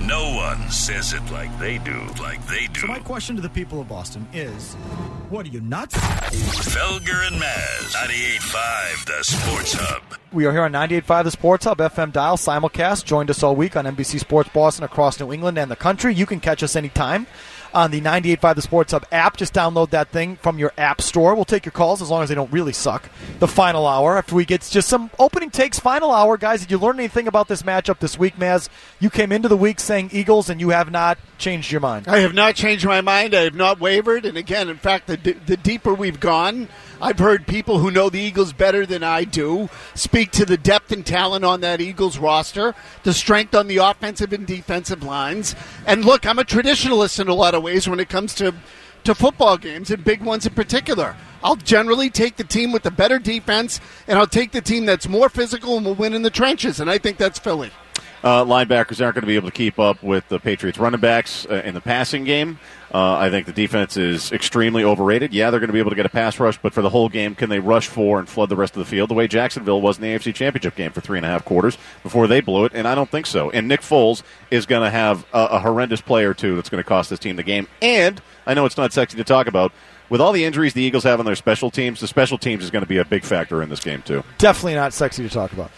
No one says it like they do. So my question to the people of Boston is, what are you, nuts? Felger and Maz, 98.5 The Sports Hub. We are here on 98.5 The Sports Hub, FM dial, simulcast. Joined us all week on NBC Sports Boston across New England and the country. You can catch us anytime on the 98.5 The Sports Hub app. Just download that thing from your app store. We'll take your calls as long as they don't really suck. The final hour, after we get just some opening takes, final hour. Guys, did you learn anything about this matchup this week, Maz? You came into the week saying Eagles, and you have not changed your mind. I have not changed my mind. I have not wavered. And again, in fact, the deeper we've gone, I've heard people who know the Eagles better than I do speak to the depth and talent on that Eagles roster, the strength on the offensive and defensive lines. And look, I'm a traditionalist in a lot of ways when it comes to football games, and big ones in particular. I'll generally take the team with the better defense, and I'll take the team that's more physical and will win in the trenches, and I think that's Philly. Linebackers aren't going to be able to keep up with the Patriots running backs in the passing game. I think the defense is extremely overrated. Yeah, they're going to be able to get a pass rush, but for the whole game, can they rush 4 and flood the rest of the field the way Jacksonville was in the AFC Championship game for 3.5 quarters before they blew it? And I don't think so. And Nick Foles is going to have a horrendous play or two that's going to cost this team the game. And I know it's not sexy to talk about. With all the injuries the Eagles have on their special teams, the special teams is going to be a big factor in this game, too. Definitely not sexy to talk about.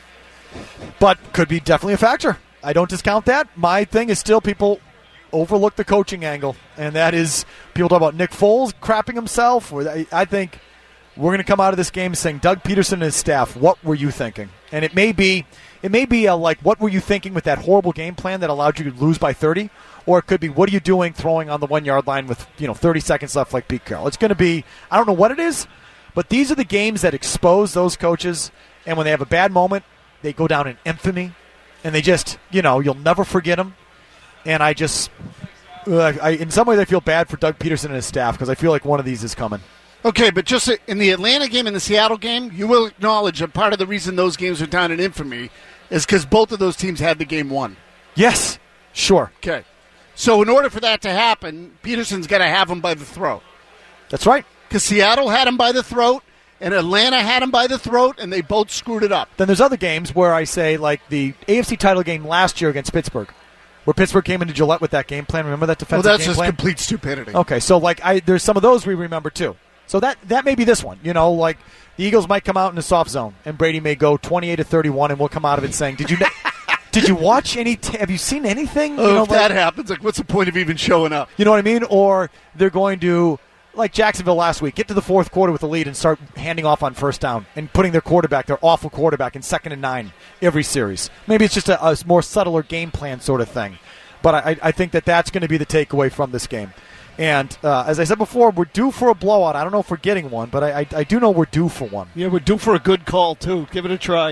But could be definitely a factor. I don't discount that. My thing is still people overlook the coaching angle, and that is people talk about Nick Foles crapping himself. I think we're going to come out of this game saying, Doug Peterson and his staff, what were you thinking? And it may be like, what were you thinking with that horrible game plan that allowed you to lose by 30? Or it could be, what are you doing throwing on the 1-yard line with 30 seconds left like Pete Carroll? It's going to be, I don't know what it is, but these are the games that expose those coaches, and when they have a bad moment, they go down in infamy, and they just, you'll never forget them. And I just, in some ways I feel bad for Doug Peterson and his staff because I feel like one of these is coming. Okay, but just in the Atlanta game and the Seattle game, you will acknowledge that part of the reason those games are down in infamy is because both of those teams had the game won. Yes, sure. Okay. So in order for that to happen, Peterson's got to have him by the throat. That's right. Because Seattle had him by the throat, and Atlanta had him by the throat, and they both screwed it up. Then there's other games where I say, like the AFC title game last year against Pittsburgh, where Pittsburgh came into Gillette with that game plan. Remember that defensive game plan? Well, that's just complete stupidity. Okay, so there's some of those we remember too. So that may be this one. Like the Eagles might come out in a soft zone, and Brady may go 28-31, and we'll come out of it saying, "Did you watch any? Have you seen anything?" If that happens, what's the point of even showing up? You know what I mean? Or they're going to, like Jacksonville last week, get to the fourth quarter with the lead and start handing off on first down and putting their awful quarterback, in 2nd and 9 every series. Maybe it's just a more subtler game plan sort of thing. But I think that's going to be the takeaway from this game. And as I said before, we're due for a blowout. I don't know if we're getting one, but I do know we're due for one. Yeah, we're due for a good call, too. Give it a try.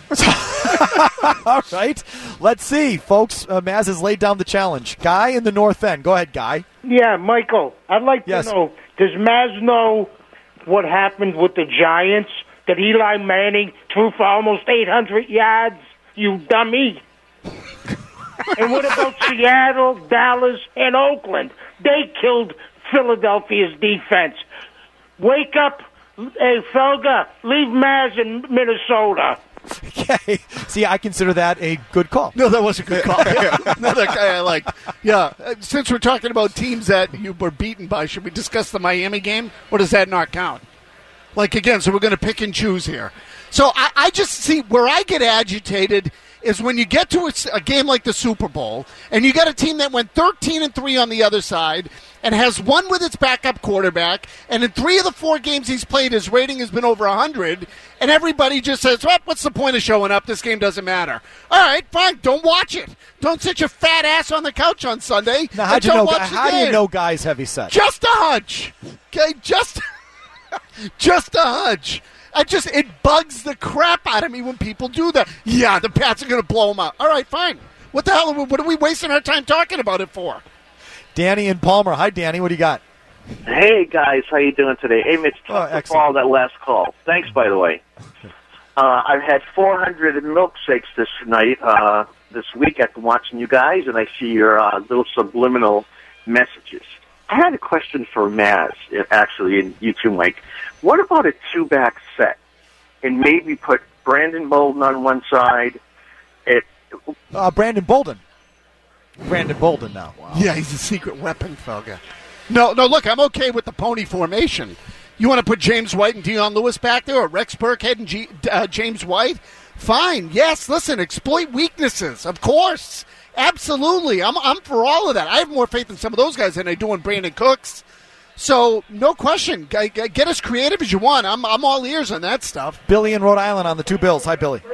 All right. Let's see, folks. Maz has laid down the challenge. Guy in the North End. Go ahead, Guy. Yeah, Michael, I'd like to know, does Maz know what happened with the Giants? That Eli Manning threw for almost 800 yards? You dummy. And what about Seattle, Dallas, and Oakland? They killed Philadelphia's defense. Wake up, hey, Felga, leave Maz in Minnesota. Okay. See, I consider that a good call. No, that was a good call. Another guy I liked. Yeah. Since we're talking about teams that you were beaten by, should we discuss the Miami game, or does that not count? Again, so we're going to pick and choose here. So I just see where I get agitated is when you get to a game like the Super Bowl, and you got a team that went 13-3 on the other side and has won with its backup quarterback, and in 3 of the 4 games he's played, his rating has been over 100, and everybody just says, well, what's the point of showing up? This game doesn't matter. All right, fine, don't watch it. Don't sit your fat ass on the couch on Sunday. Now, how do you know Guy's heavy set? Just a hunch. Okay, just a hunch. It bugs the crap out of me when people do that. Yeah, the Pats are going to blow them out. All right, fine. What the hell? What are we wasting our time talking about it for? Danny and Palmer. Hi, Danny. What do you got? Hey, guys. How you doing today? Hey, Mitch. Thanks for all that last call. Thanks, by the way. I've had 400 milkshakes this week after watching you guys, and I see your little subliminal messages. I had a question for Maz, actually, and you too, Mike. What about a 2-back set? And maybe put Brandon Bolden on one side. Brandon Bolden. Brandon Bolden now. Wow. Yeah, he's a secret weapon, Felga. No, look, I'm okay with the pony formation. You want to put James White and Dion Lewis back there, or Rex Burkhead and James White? Fine. Yes, listen, exploit weaknesses, of course. Absolutely. I'm for all of that. I have more faith in some of those guys than I do in Brandon Cooks. So, no question. Get as creative as you want. I'm all ears on that stuff. Billy in Rhode Island on the two Bills. Hi, Billy.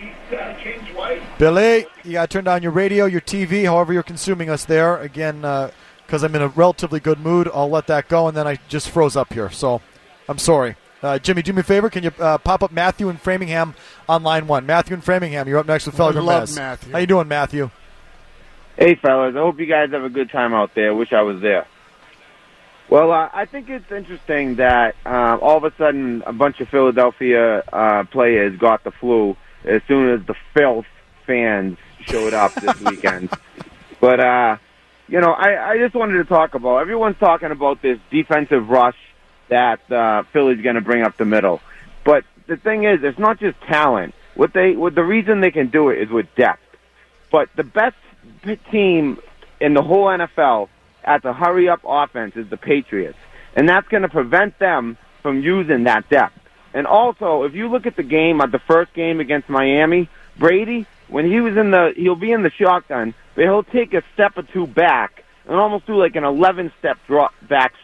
Billy, you got to turn down your radio, your TV, however you're consuming us there. Again, because I'm in a relatively good mood, I'll let that go, and then I just froze up here. So, I'm sorry. Jimmy, do me a favor. Can you pop up Matthew in Framingham on line 1? Matthew in Framingham, you're up next with Felger. I love Matthew. How you doing, Matthew? Hey, fellas. I hope you guys have a good time out there. Wish I was there. Well, I think it's interesting that all of a sudden a bunch of Philadelphia players got the flu as soon as the filth fans showed up this weekend. But, I just wanted to talk about, everyone's talking about this defensive rush that Philly's going to bring up the middle. But the thing is, it's not just talent. The reason they can do it is with depth. But the best team in the whole NFL at the hurry-up offense is the Patriots. And that's going to prevent them from using that depth. And also, if you look at the first game against Miami, Brady, when he'll be in the shotgun, but he'll take a step or two back and almost do like an 11-step drop.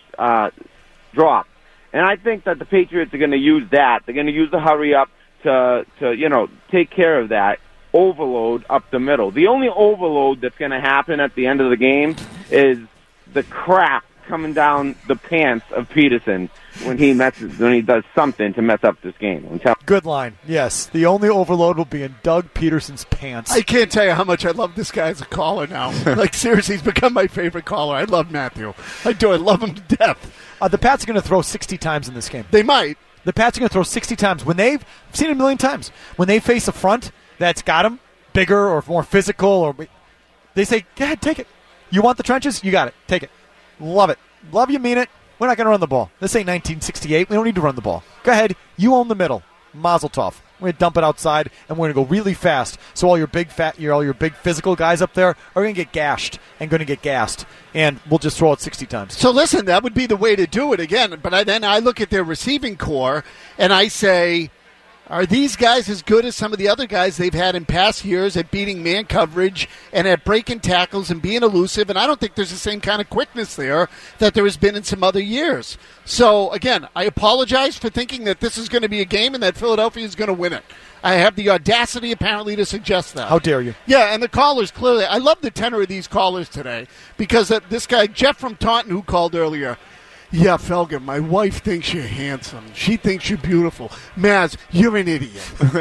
And I think that the Patriots are going to use that. They're going to use the hurry-up to take care of that overload up the middle. The only overload that's going to happen at the end of the game is the crap coming down the pants of Peterson when he does something to mess up this game. Good line. Yes, the only overload will be in Doug Peterson's pants. I can't tell you how much I love this guy as a caller now. Like, seriously, he's become my favorite caller. I love Matthew. I do. I love him to death. The Pats are going to throw 60 times in this game. They might. The Pats are going to throw 60 times. I've seen it a million times. When they face a front that's got them bigger or more physical, or they say, go ahead, take it. You want the trenches? You got it. Take it. Love it. Love you, mean it. We're not going to run the ball. This ain't 1968. We don't need to run the ball. Go ahead. You own the middle. Mazel tov. We're going to dump it outside, and we're going to go really fast. So all your big physical guys up there are going to get gashed and going to get gassed, and we'll just throw it 60 times. So listen, that would be the way to do it again. But then I look at their receiving core, and I say, are these guys as good as some of the other guys they've had in past years at beating man coverage and at breaking tackles and being elusive? And I don't think there's the same kind of quickness there that there has been in some other years. So, again, I apologize for thinking that this is going to be a game and that Philadelphia is going to win it. I have the audacity, apparently, to suggest that. How dare you? Yeah, and the callers, clearly. I love the tenor of these callers today because this guy, Jeff from Taunton, who called earlier, yeah, Felger, my wife thinks you're handsome. She thinks you're beautiful. Maz, you're an idiot.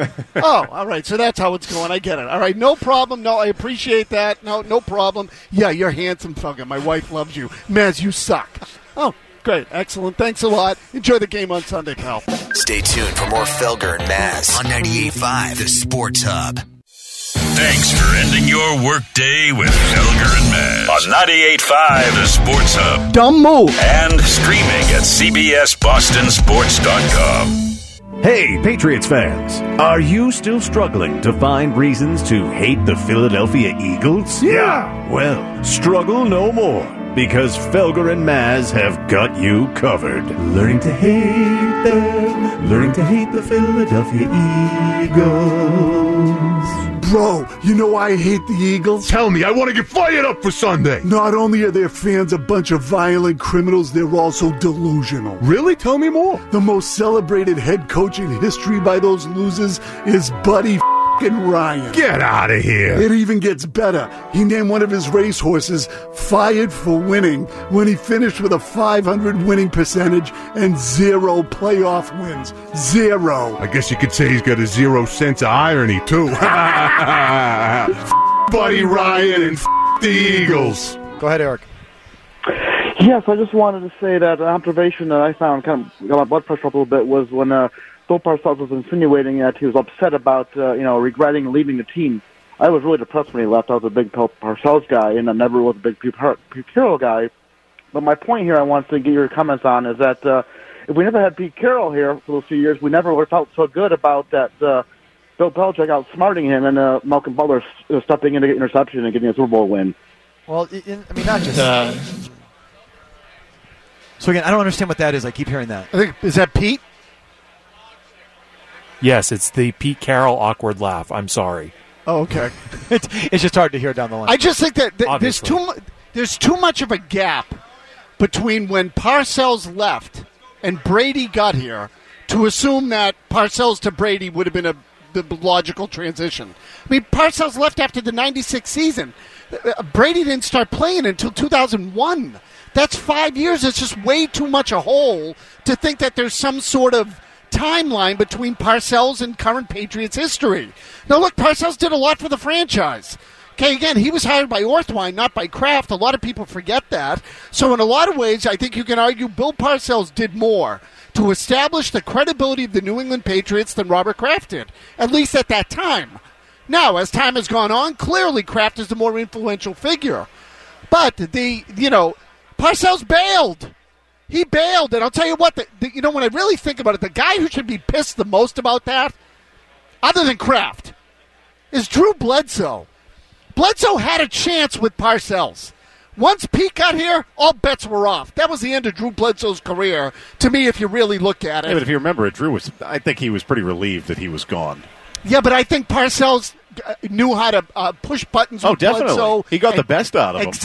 Oh, all right, so that's how it's going. I get it. All right, no problem. No, I appreciate that. No problem. Yeah, you're handsome, Felger. My wife loves you. Maz, you suck. Oh, great. Excellent. Thanks a lot. Enjoy the game on Sunday, pal. Stay tuned for more Felger and Maz on 98.5, the Sports Hub. Thanks for ending your workday with Felger and Maz on 98.5 The Sports Hub. Dumb move. And streaming at CBSBostonSports.com. Hey, Patriots fans. Are you still struggling to find reasons to hate the Philadelphia Eagles? Yeah. Well, struggle no more, because Felger and Maz have got you covered. Learning to hate them. Learning to hate the Philadelphia Eagles. Bro, you know why I hate the Eagles? Tell me, I want to get fired up for Sunday. Not only are their fans a bunch of violent criminals, they're also delusional. Really? Tell me more. The most celebrated head coach in history by those losers is Buddy Ryan. Get out of here. It even gets better. He named one of his racehorses Fired for Winning when he finished with a .500 winning percentage and 0 playoff wins. 0. I guess you could say he's got a 0 sense of irony, too. Buddy Ryan and the Eagles. Go ahead, Eric. Yes, I just wanted to say that an observation that I found kind of got my blood pressure up a little bit was when Bill Parcells was insinuating that he was upset about, regretting leaving the team. I was really depressed when he left. I was a big Bill Parcells guy, and I never was a big Pete Carroll guy. But my point here I wanted to get your comments on is that if we never had Pete Carroll here for those few years, we never would have felt so good about that Bill Belichick outsmarting him and Malcolm Butler stepping in to get interception and getting a Super Bowl win. Well, not just. So again, I don't understand what that is. I keep hearing that. I think is that Pete? Yes, it's the Pete Carroll awkward laugh. I'm sorry. Oh, okay. It's just hard to hear down the line. I just think that there's too much of a gap between when Parcells left and Brady got here to assume that Parcells to Brady would have been the logical transition. I mean, Parcells left after the 96 season. Brady didn't start playing until 2001. That's 5 years. It's just way too much a hole to think that there's some sort of timeline between Parcells and current Patriots history. Now, look, Parcells did a lot for the franchise. Okay, again, he was hired by Orthwein, not by Kraft. A lot of people forget that. So in a lot of ways, I think you can argue Bill Parcells did more to establish the credibility of the New England Patriots than Robert Kraft did, at least at that time. Now, as time has gone on, clearly Kraft is the more influential figure. But, Parcells bailed. He bailed, and I'll tell you what, when I really think about it, the guy who should be pissed the most about that, other than Kraft, is Drew Bledsoe. Bledsoe had a chance with Parcells. Once Pete got here, all bets were off. That was the end of Drew Bledsoe's career, to me, if you really look at it. Yeah, but if you remember it, I think he was pretty relieved that he was gone. Yeah, but I think Parcells knew how to push buttons with definitely. Bledsoe. He got the best out of him.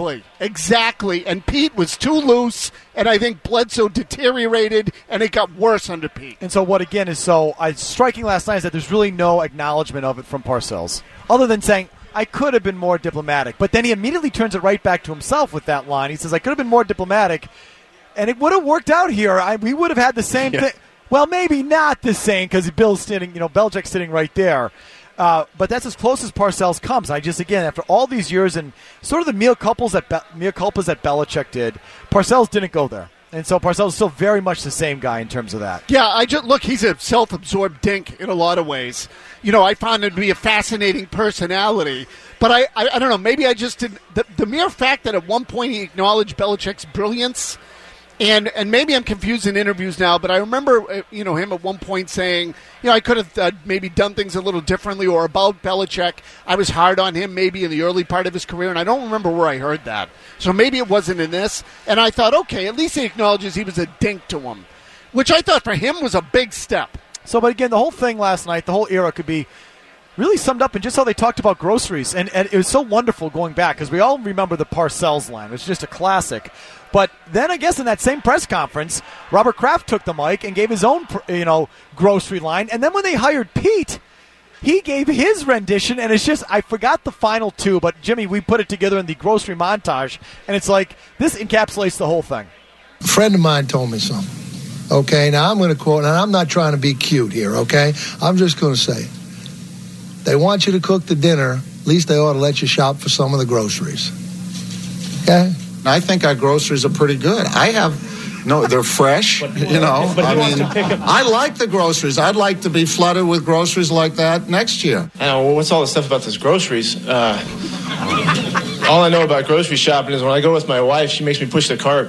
Exactly. And Pete was too loose, and I think Bledsoe deteriorated, and it got worse under Pete. And so what, again, is striking last night is that there's really no acknowledgement of it from Parcells, other than saying, I could have been more diplomatic. But then he immediately turns it right back to himself with that line. He says, I could have been more diplomatic, and it would have worked out here. We would have had the same thing. Well, maybe not the same because Bill's sitting, Belichick's sitting right there. But that's as close as Parcells comes. Again, after all these years and sort of the mea culpas that Belichick did, Parcells didn't go there. And so Parcells is still very much the same guy in terms of that. Yeah, he's a self-absorbed dink in a lot of ways. I found him to be a fascinating personality. But I don't know, maybe I just didn't. The mere fact that at one point he acknowledged Belichick's brilliance, and maybe I'm confused in interviews now, but I remember him at one point saying, I could have maybe done things a little differently, or about Belichick, I was hard on him maybe in the early part of his career, and I don't remember where I heard that. So maybe it wasn't in this, and I thought, okay, at least he acknowledges he was a dink to him, which I thought for him was a big step. So, but again, the whole thing last night, the whole era could be really summed up in just how they talked about groceries, and it was so wonderful going back, because we all remember the Parcells line. It's just a classic. But then I guess in that same press conference, Robert Kraft took the mic and gave his own, grocery line. And then when they hired Pete, he gave his rendition. And it's just, I forgot the final two, but Jimmy, we put it together in the grocery montage. And it's like, this encapsulates the whole thing. A friend of mine told me something. Okay, now I'm going to quote, and I'm not trying to be cute here, okay? I'm just going to say it. They want you to cook the dinner. At least they ought to let you shop for some of the groceries. Okay? I think our groceries are pretty good. They're fresh, I like the groceries. I'd like to be flooded with groceries like that next year. I know, what's all the stuff about those groceries? All I know about grocery shopping is when I go with my wife, she makes me push the cart.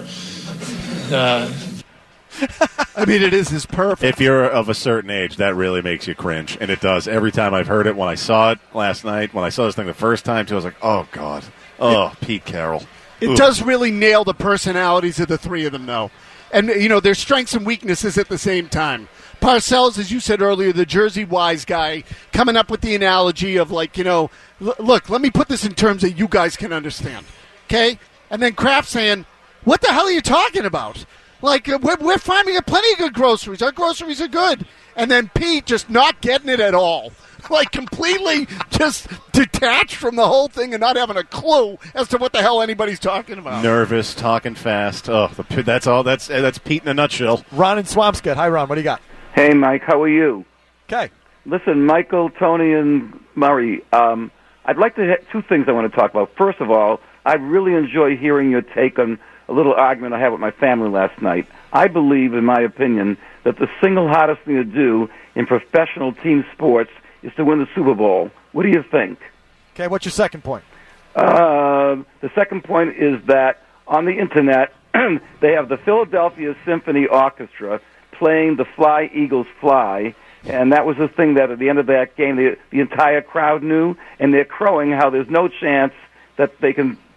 It is perfect. If you're of a certain age, that really makes you cringe, and it does. Every time I've heard it, when I saw it last night, when I saw this thing the first time, too, I was like, oh, God. Oh, Pete Carroll. It does really nail the personalities of the three of them, though. And, their strengths and weaknesses at the same time. Parcells, as you said earlier, the Jersey-wise guy, coming up with the analogy of, look, let me put this in terms that you guys can understand, okay? And then Kraft saying, what the hell are you talking about? We're finding plenty of good groceries. Our groceries are good. And then Pete just not getting it at all. Completely just detached from the whole thing and not having a clue as to what the hell anybody's talking about. Nervous, talking fast. Oh, that's all. That's Pete in a nutshell. Ron in Swampscott. Hi, Ron. What do you got? Hey, Mike. How are you? Okay. Listen, Michael, Tony, and Murray, I'd like to have two things I want to talk about. First of all, I really enjoy hearing your take on a little argument I had with my family last night. I believe, in my opinion, that the single hardest thing to do in professional team sports is to win the Super Bowl. What do you think? Okay, what's your second point? The second point is that on the Internet, they have the Philadelphia Symphony Orchestra playing the Fly, Eagles, Fly, and that was the thing that at the end of that game the entire crowd knew, and they're crowing how there's no chance that they can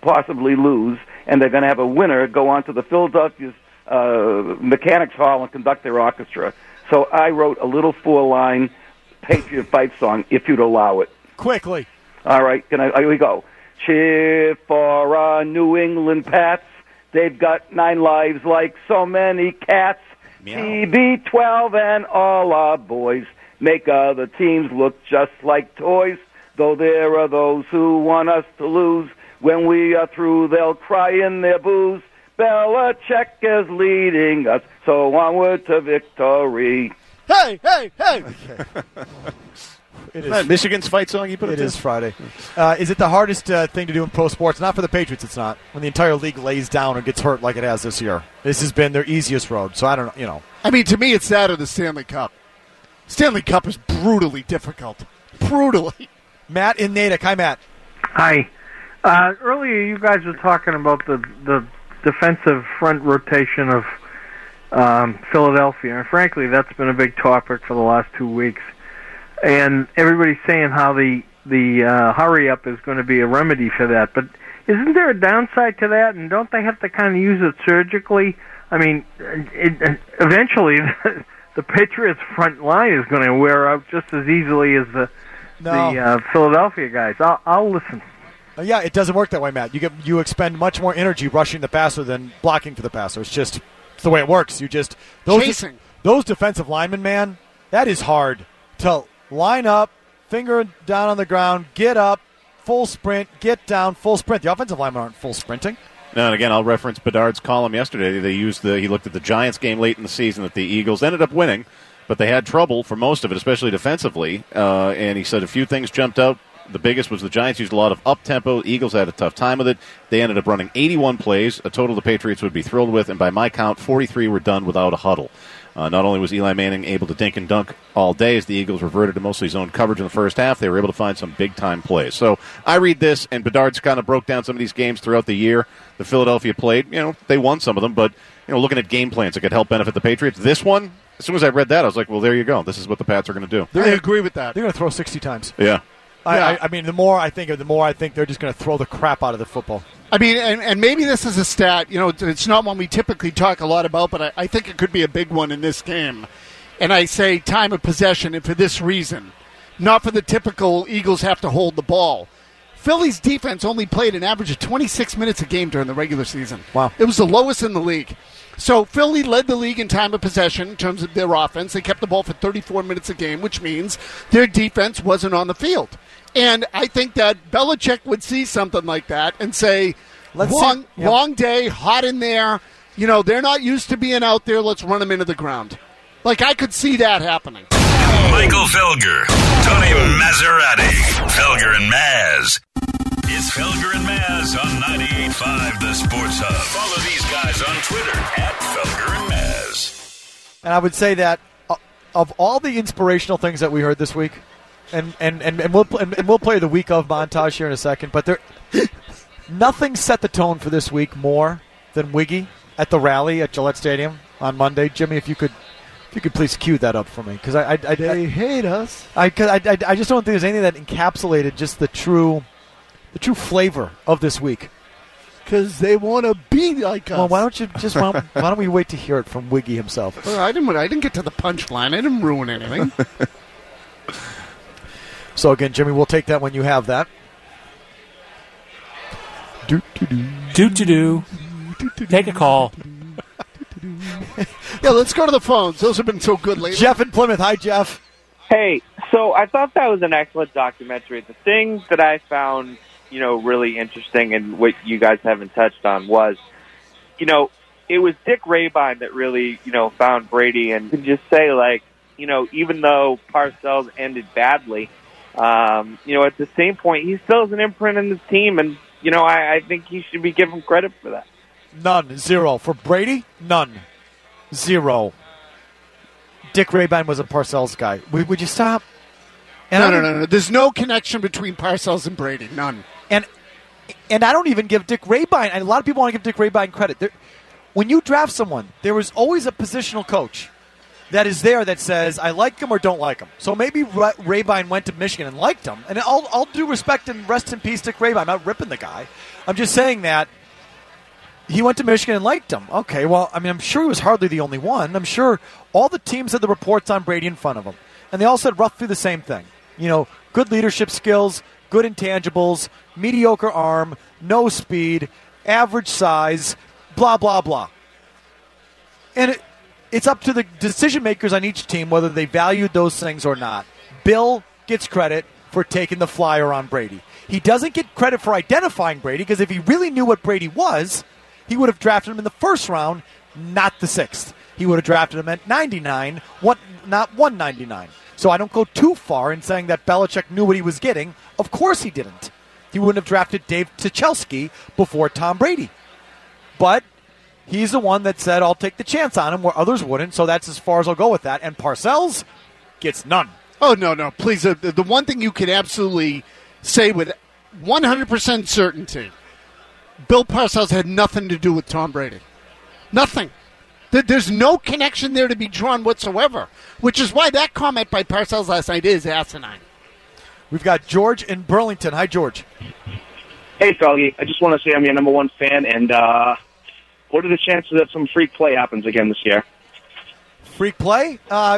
possibly lose, and they're going to have a winner go on to the Philadelphia Mechanics Hall and conduct their orchestra. So I wrote a little 4-line Patriot fight song, if you'd allow it. Quickly. All right, here we go. Cheer for our New England Pats. They've got 9 lives like so many cats. TB12 and all our boys make other teams look just like toys. Though there are those who want us to lose. When we are through, they'll cry in their booze. Belichick is leading us, so onward to victory. Hey, hey, hey! It is that Michigan's fight song you put it is Friday. Is it the hardest thing to do in pro sports? Not for the Patriots, it's not. When the entire league lays down or gets hurt like it has this year. This has been their easiest road, so I don't know, I mean, to me, it's that or the Stanley Cup. Stanley Cup is brutally difficult. Brutally. Matt in Natick. Hi, Matt. Hi. Earlier, you guys were talking about the defensive front rotation of Philadelphia, and frankly, that's been a big topic for the last 2 weeks. And everybody's saying how the hurry-up is going to be a remedy for that. But isn't there a downside to that, and don't they have to kind of use it surgically? I mean, eventually the Patriots' front line is going to wear out just as easily as the Philadelphia guys. I'll listen. Yeah, it doesn't work that way, Matt. You expend much more energy rushing the passer than blocking for the passer. It's the way it works. Chasing. Those defensive linemen, man, that is hard to line up, finger down on the ground, get up, full sprint, get down, full sprint. The offensive linemen aren't full sprinting. No, and again, I'll reference Bedard's column yesterday. He looked at the Giants game late in the season that the Eagles ended up winning, but they had trouble for most of it, especially defensively. And he said a few things jumped out. The biggest was the Giants used a lot of up-tempo. The Eagles had a tough time with it. They ended up running 81 plays, a total the Patriots would be thrilled with, and by my count, 43 were done without a huddle. Not only was Eli Manning able to dink and dunk all day as the Eagles reverted to mostly zone coverage in the first half, they were able to find some big-time plays. So I read this, and Bedard's kind of broke down some of these games throughout the year. The Philadelphia played, they won some of them, but looking at game plans that could help benefit the Patriots. This one, as soon as I read that, I was like, well, there you go. This is what the Pats are going to do. I agree with that. They're going to throw 60 times. Yeah. I mean, the more I think they're just going to throw the crap out of the football. I mean, and maybe this is a stat, it's not one we typically talk a lot about, but I think it could be a big one in this game. And I say time of possession, and for this reason. Not for the typical Eagles have to hold the ball. Philly's defense only played an average of 26 minutes a game during the regular season. Wow. It was the lowest in the league. So Philly led the league in time of possession in terms of their offense. They kept the ball for 34 minutes a game, which means their defense wasn't on the field. And I think that Belichick would see something like that and say, long day, hot in there. They're not used to being out there. Let's run them into the ground. I could see that happening. Michael Felger, Tony Maserati, Felger and Maz. It's Felger and Maz on 98.5 The Sports Hub. Follow these guys on Twitter @Felger and Maz. And I would say that of all the inspirational things that we heard this week, and we'll play the week of montage here in a second, but nothing set the tone for this week more than Wiggy at the rally at Gillette Stadium on Monday. Jimmy, if you could please cue that up for me, because they hate us. I just don't think there's anything that encapsulated just the true flavor of this week. Because they want to be like us. Well, why don't we wait to hear it from Wiggy himself? Well, I didn't get to the punchline. I didn't ruin anything. So again, Jimmy, we'll take that when you have that. Do. Take a call. Yeah, let's go to the phones. Those have been so good lately. Jeff in Plymouth. Hi, Jeff. Hey, so I thought that was an excellent documentary. The thing that I found, really interesting and what you guys haven't touched on was, it was Dick Rabine that really, found Brady, and to just say, even though Parcells ended badly, at the same point, he still has an imprint in this team, and, I think he should be given credit for that. None. Zero. For Brady, none. Zero. Dick Rabine was a Parcells guy. Would you stop? No. There's no connection between Parcells and Brady. None. And I don't even give Dick Rabine, and a lot of people want to give Dick Rabine credit. When you draft someone, there is always a positional coach that is there that says I like him or don't like him. So maybe Rabine went to Michigan and liked him. And I'll do respect and rest in peace to Rabine. I'm not ripping the guy. I'm just saying that he went to Michigan and liked him. Okay, well, I mean, I'm sure he was hardly the only one. I'm sure all the teams had the reports on Brady in front of him. And they all said roughly the same thing. Good leadership skills, good intangibles, mediocre arm, no speed, average size, blah, blah, blah. And it's up to the decision makers on each team whether they valued those things or not. Bill gets credit for taking the flyer on Brady. He doesn't get credit for identifying Brady because if he really knew what Brady was, he would have drafted him in the first round, not the 6th. He would have drafted him at 99, not 199. So I don't go too far in saying that Belichick knew what he was getting. Of course he didn't. He wouldn't have drafted Dave Tuchelski before Tom Brady. But he's the one that said, I'll take the chance on him where others wouldn't, so that's as far as I'll go with that. And Parcells gets none. Oh, no, please. The one thing you can absolutely say with 100% certainty, Bill Parcells had nothing to do with Tom Brady. Nothing. There's no connection there to be drawn whatsoever, which is why that comment by Parcells last night is asinine. We've got George in Burlington. Hi, George. Hey, Felgy. I just want to say I'm your number one fan, and what are the chances that some freak play happens again this year? Freak play? I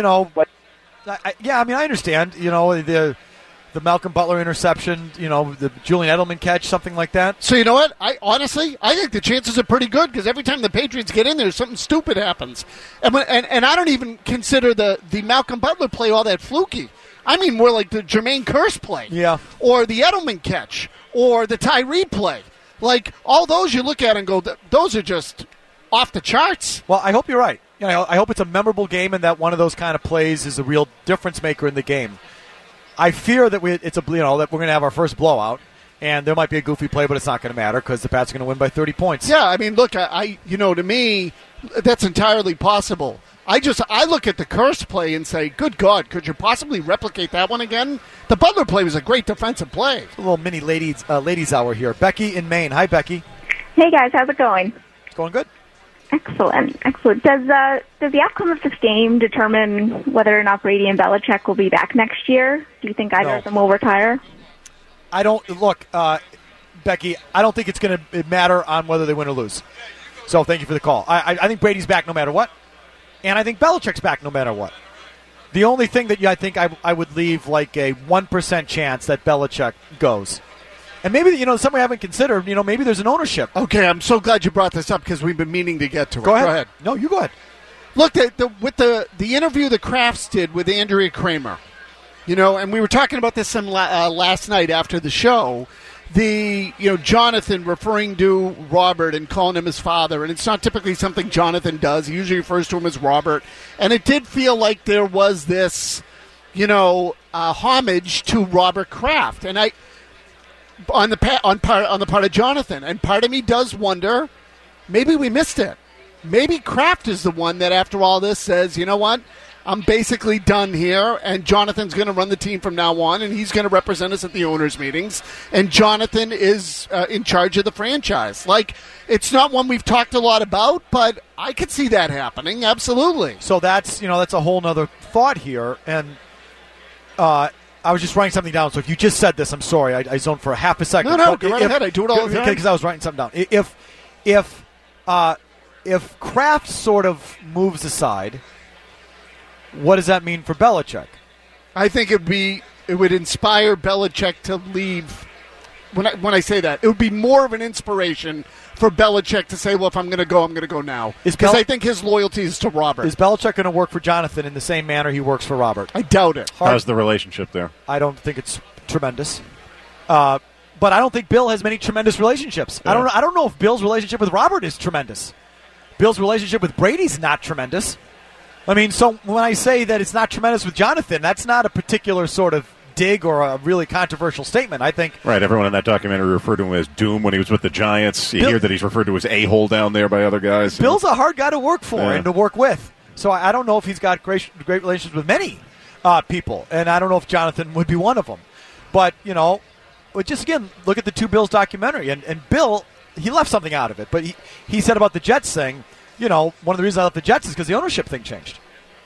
understand. The Malcolm Butler interception, the Julian Edelman catch, something like that. So you know what? I think the chances are pretty good because every time the Patriots get in there, something stupid happens. And I don't even consider the Malcolm Butler play all that fluky. I mean more like the Jermaine Kearse play. Yeah. Or the Edelman catch. Or the Tyree play. Like, all those you look at and go, those are just off the charts. Well, I hope you're right. I hope it's a memorable game and that one of those kind of plays is a real difference maker in the game. I fear that that we're going to have our first blowout, and there might be a goofy play, but it's not going to matter because the Pats are going to win by 30 points. Yeah, I mean, look, to me, that's entirely possible. I look at the Kearse play and say, good God, could you possibly replicate that one again? The Butler play was a great defensive play. A little mini ladies hour here. Becky in Maine. Hi, Becky. Hey, guys. How's it going? It's going good. Excellent. Does the outcome of this game determine whether or not Brady and Belichick will be back next year? Do you think either of them will retire? I don't. Look, Becky, I don't think it's going to matter on whether they win or lose. So thank you for the call. I think Brady's back no matter what, and I think Belichick's back no matter what. The only thing that I think I would leave like a 1% chance that Belichick goes. And maybe, something we haven't considered, maybe there's an ownership. Okay, I'm so glad you brought this up because we've been meaning to get to it. Go ahead. No, you go ahead. Look, with the interview the Crafts did with Andrea Kramer, and we were talking about this last night after the show, Jonathan referring to Robert and calling him his father, and it's not typically something Jonathan does. He usually refers to him as Robert. And it did feel like there was this, homage to Robert Kraft. And on the part of Jonathan, and part of me does wonder, maybe we missed it. Maybe Kraft is the one that, after all this, says, you know what, I'm basically done here, and Jonathan's going to run the team from now on, and he's going to represent us at the owners' meetings, and Jonathan is in charge of the franchise. Like, it's not one we've talked a lot about, but I could see that happening, absolutely. So that's a whole nother thought here, and I was just writing something down, so if you just said this, I'm sorry. I zoned for a half a second. No, go right ahead. I do it all the time. Because I was writing something down. If Kraft sort of moves aside, what does that mean for Belichick? I think it would inspire Belichick to leave. When I say that, it would be more of an inspiration for Belichick to say, well, if I'm going to go now. Because I think his loyalty is to Robert. Is Belichick going to work for Jonathan in the same manner he works for Robert? I doubt it. How's the relationship there? I don't think it's tremendous. But I don't think Bill has many tremendous relationships. Yeah. I don't know if Bill's relationship with Robert is tremendous. Bill's relationship with Brady's not tremendous. I mean, so when I say that it's not tremendous with Jonathan, that's not a particular sort of dig or a really controversial statement. I think everyone in that documentary referred to him as Doom when he was with the Giants. You hear that he's referred to as a-hole down there by other guys. Bill's a hard guy to work for and to work with. So I don't know if he's got great relationships with many people, and I don't know if Jonathan would be one of them. But, just again, look at the two Bills documentary, and Bill, he left something out of it. But he said about the Jets thing, one of the reasons I left the Jets is because the ownership thing changed.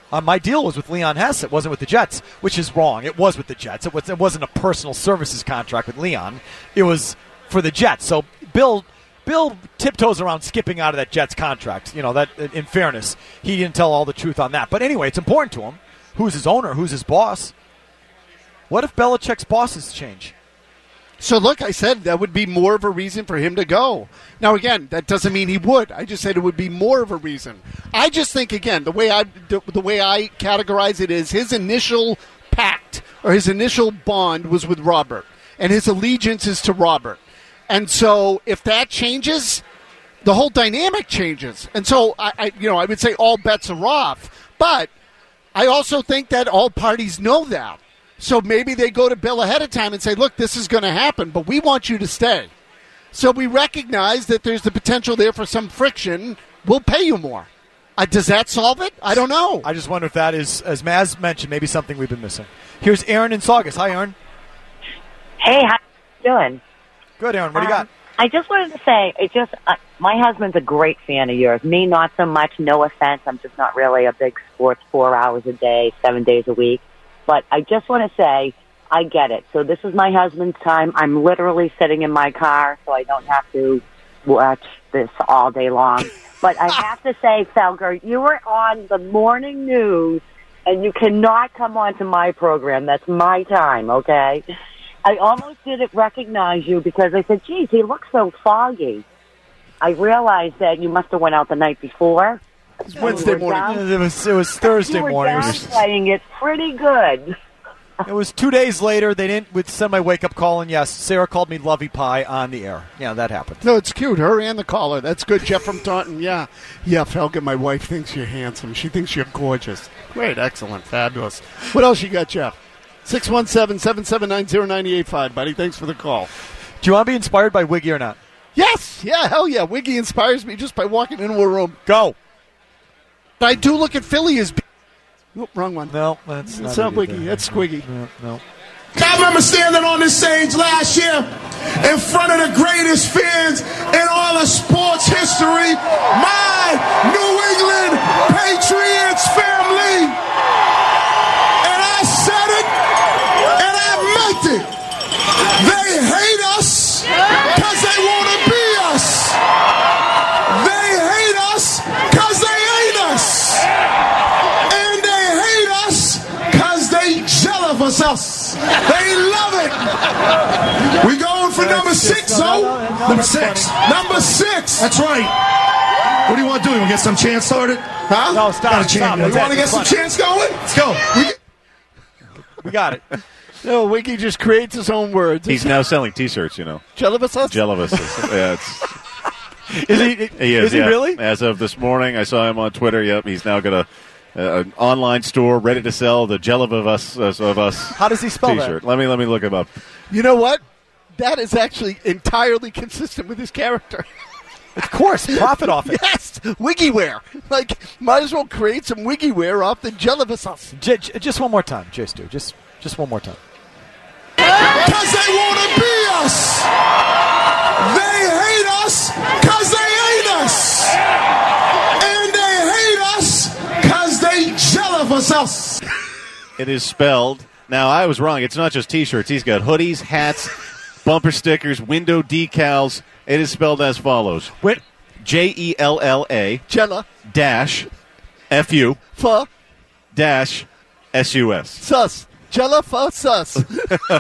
My deal was with Leon Hess. It wasn't with the Jets, which is wrong. It was with the Jets. It wasn't a personal services contract with Leon. It was for the Jets. So Bill tiptoes around skipping out of that Jets contract. That in fairness, he didn't tell all the truth on that. But anyway, it's important to him. Who's his owner? Who's his boss? What if Belichick's bosses change? So, look, I said that would be more of a reason for him to go. Now, again, that doesn't mean he would. I just said it would be more of a reason. I just think, again, the way I categorize it is his initial pact or his initial bond was with Robert, and his allegiance is to Robert. And so if that changes, the whole dynamic changes. And so, I would say all bets are off. But I also think that all parties know that. So maybe they go to Bill ahead of time and say, look, this is going to happen, but we want you to stay. So we recognize that there's the potential there for some friction. We'll pay you more. Does that solve it? I don't know. I just wonder if that is, as Maz mentioned, maybe something we've been missing. Here's Aaron in Saugus. Hi, Aaron. Hey, how you doing? Good, Aaron. What do you got? I just wanted to say, my husband's a great fan of yours. Me, not so much. No offense. I'm just not really a big sports 4 hours a day, 7 days a week. But I just want to say, I get it. So this is my husband's time. I'm literally sitting in my car, so I don't have to watch this all day long. But I have to say, Felger, you were on the morning news, and you cannot come on to my program. That's my time, okay? I almost didn't recognize you because I said, geez, he looks so foggy. I realized that you must have went out the night before. It was Wednesday morning. It was Thursday morning. You were downplaying it pretty good. It was 2 days later. They didn't send my wake-up call, and yes, Sarah called me Lovey Pie on the air. Yeah, that happened. No, it's cute. Her and the caller. That's good. Jeff from Taunton. Yeah, Felga, my wife thinks you're handsome. She thinks you're gorgeous. Great, excellent, fabulous. What else you got, Jeff? 617-779-0985, buddy. Thanks for the call. Do you want to be inspired by Wiggy or not? Yes. Yeah, hell yeah. Wiggy inspires me just by walking into a room. Go. But I do look at Philly as... Oh, wrong one. No, that's not Wiggy. That's Squiggy. No. I remember standing on this stage last year in front of the greatest fans in all of sports history, my New England Patriots family. And I said it, and I meant it. They hate us because they want to be us. They hate us because they ain't us. And they hate us because they jealous us. They love it. We going for number 6, Number 6. Number 6. That's right. What do you want to do? You want to get some chance started? Huh? No, stop. You want to get some chance going? Let's go. We got it. No, Wiggy just creates his own words. He's now selling T-shirts, Jellivis? Yeah, Is he really? As of this morning, I saw him on Twitter. Yep, he's now got an online store ready to sell the Jelliv of us. How does he spell T-shirt. that? Let me look him up. You know what? That is actually entirely consistent with his character. Of course, profit off it. Yes, Wiggy wear. Might as well create some Wiggy wear off the Jellivis. Just one more time, Jay Stu. Just one more time. Because they want to be us. They hate us because they ain't us. And they hate us because they jealous us. It is spelled. Now, I was wrong. It's not just T-shirts. He's got hoodies, hats, bumper stickers, window decals. It is spelled as follows. What? Jella. Jella. Dash. Fu. F. Dash. SUS. Sus. Jella for sus. Could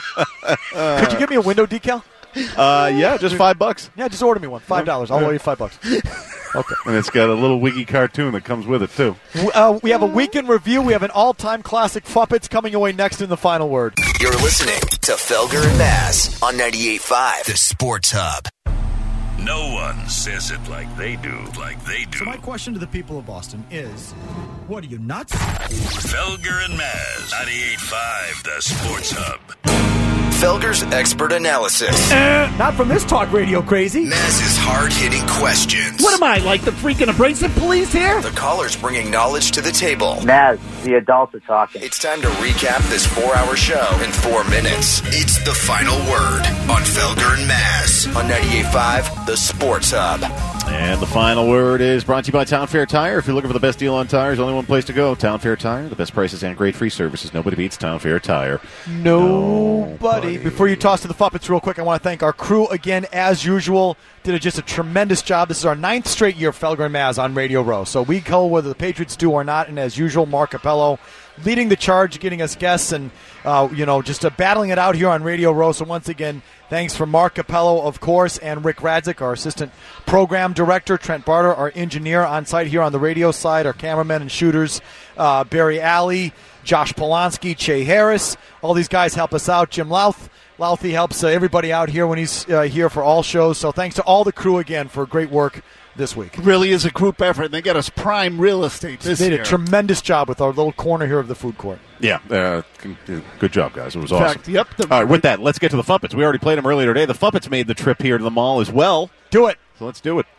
you give me a window decal? Yeah, just $5. Yeah, just order me one. $5. I'll owe you $5. Okay. And it's got a little Wiggy cartoon that comes with it, too. We have a weekend review. We have an all-time classic Fuppets coming away next in the final word. You're listening to Felger and Maz on 98.5, the Sports Hub. No one says it like they do. So my question to the people of Boston is, what are you, nuts? Felger and Maz, 98.5, the Sports Hub. Felger's expert analysis. Not from this talk radio crazy. Maz's hard-hitting questions. What am I, like the freaking abrasive police here? The callers bringing knowledge to the table. Maz, the adults are talking. It's time to recap this 4-hour show in 4 minutes. It's the final word on Felger and Maz on 98.5, the Sports Hub. And the final word is brought to you by Town Fair Tire. If you're looking for the best deal on tires, only one place to go. Town Fair Tire. The best prices and great free services. Nobody beats Town Fair Tire. Nobody. Before you toss to the Fuppets real quick, I want to thank our crew again, as usual. Did just a tremendous job. This is our 9th straight year of Felger and Maz on Radio Row. So we call whether the Patriots do or not, and as usual, Mark Capello leading the charge, getting us guests, and just battling it out here on Radio Row. So once again, thanks for Mark Capello, of course, and Rick Radzik, our assistant program director, Trent Barter, our engineer on site here on the radio side, our cameramen and shooters, Barry Alley, Josh Polanski, Che Harris. All these guys help us out. Jim Louthie helps everybody out here when he's here for all shows. So thanks to all the crew again for great work this week. It really is a group effort. They got us prime real estate this year. They did a tremendous job with our little corner here of the food court. Yeah, good job, guys. It was awesome. Fact, yep. All right, with that, let's get to the Fuppets. We already played them earlier today. The Fuppets made the trip here to the mall as well. Do it. So let's do it.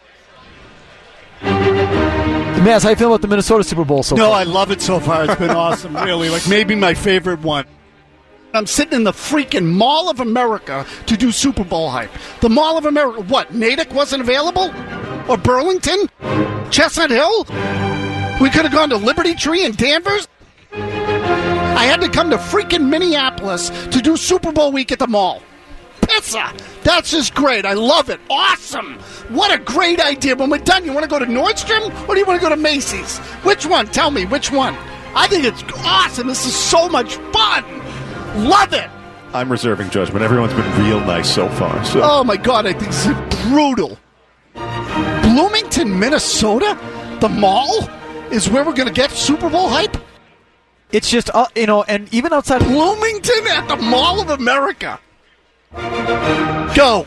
Maz, how you feel about the Minnesota Super Bowl so far? No, I love it so far. It's been awesome, really. Like maybe my favorite one. I'm sitting in the freaking Mall of America to do Super Bowl hype. The Mall of America. What, Natick wasn't available? Or Burlington? Chestnut Hill? We could have gone to Liberty Tree in Danvers? I had to come to freaking Minneapolis to do Super Bowl week at the mall. Pizza! That's just great. I love it. Awesome! What a great idea. When we're done, you want to go to Nordstrom or do you want to go to Macy's? Which one? Tell me, which one? I think it's awesome. This is so much fun. Love it! I'm reserving judgment. Everyone's been real nice so far. So. Oh, my God. I think this is brutal. Bloomington, Minnesota? The mall is where we're going to get Super Bowl hype? It's just, and even outside Bloomington at the Mall of America. Go.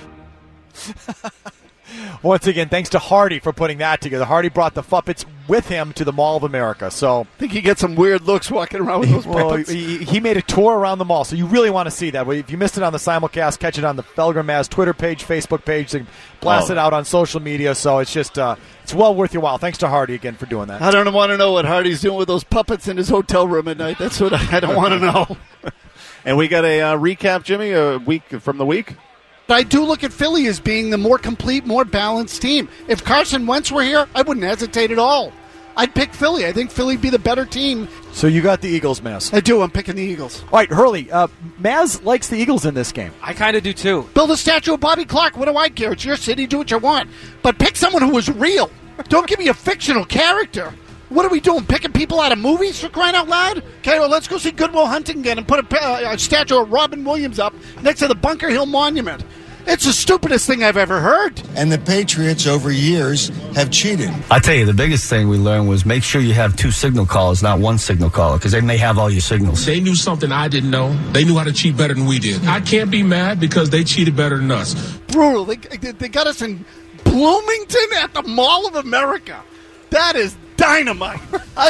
Once again, thanks to Hardy for putting that together. Hardy brought the Fuppets with him to the Mall of America. So I think you get some weird looks walking around with those puppets. He made a tour around the mall, so you really want to see that. If you missed it on the simulcast, catch it on the Felger Maz Twitter page, Facebook page. They blast it out on social media, so it's just it's well worth your while. Thanks to Hardy again for doing that. I don't want to know what Hardy's doing with those puppets in his hotel room at night. That's what I don't want to know. And we got a recap, Jimmy, a week from the week. I do look at Philly as being the more complete, more balanced team. If Carson Wentz were here, I wouldn't hesitate at all. I'd pick Philly. I think Philly'd be the better team. So you got the Eagles, Maz. I do. I'm picking the Eagles. All right, Hurley. Maz likes the Eagles in this game. I kind of do, too. Build a statue of Bobby Clark. What do I care? It's your city. Do what you want. But pick someone who was real. Don't give me a fictional character. What are we doing? Picking people out of movies for crying out loud? Okay, well, let's go see Good Will Hunting again and put a statue of Robin Williams up next to the Bunker Hill Monument. It's the stupidest thing I've ever heard. And the Patriots over years have cheated. I tell you, the biggest thing we learned was make sure you have 2 signal callers, not 1 signal caller, because they may have all your signals. They knew something I didn't know. They knew how to cheat better than we did. I can't be mad because they cheated better than us. Brutal. They got us in Bloomington at the Mall of America. That is dynamite.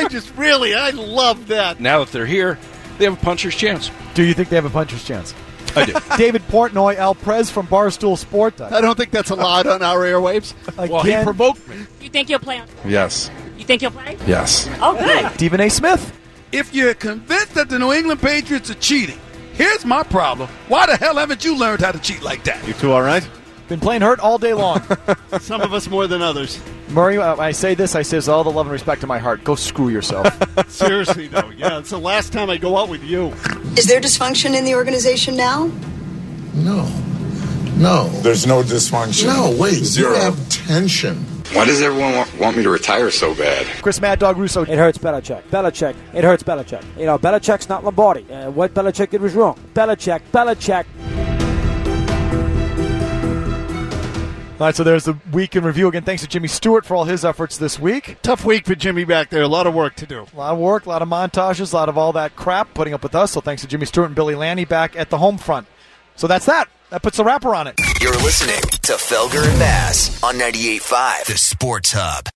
I love that. Now that they're here, they have a puncher's chance. Do you think they have a puncher's chance? I do. David Portnoy, Al Prez from Barstool Sport. I don't think that's allowed on our airwaves. Well, he provoked me. You think you'll play? Yes. You think you'll play? Yes. Oh, good. Stephen A. Smith. If you're convinced that the New England Patriots are cheating, here's my problem. Why the hell haven't you learned how to cheat like that? You two all right? Been playing hurt all day long. Some of us more than others. Murray, I say this with all the love and respect in my heart. Go screw yourself. Seriously, though. Yeah, it's the last time I go out with you. Is there dysfunction in the organization now? No. There's no dysfunction. No, wait. Zero. You have tension. Why does everyone want me to retire so bad? Chris Mad Dog Russo. It hurts Belichick. It hurts Belichick. Belichick's not Lombardi. What Belichick did was wrong. Belichick. All right, so there's the week in review. Again, thanks to Jimmy Stewart for all his efforts this week. Tough week for Jimmy back there. A lot of work to do. A lot of work, a lot of montages, a lot of all that crap putting up with us. So thanks to Jimmy Stewart and Billy Lanny back at the home front. So that's that. That puts a wrapper on it. You're listening to Felger and Maz on 98.5 The Sports Hub.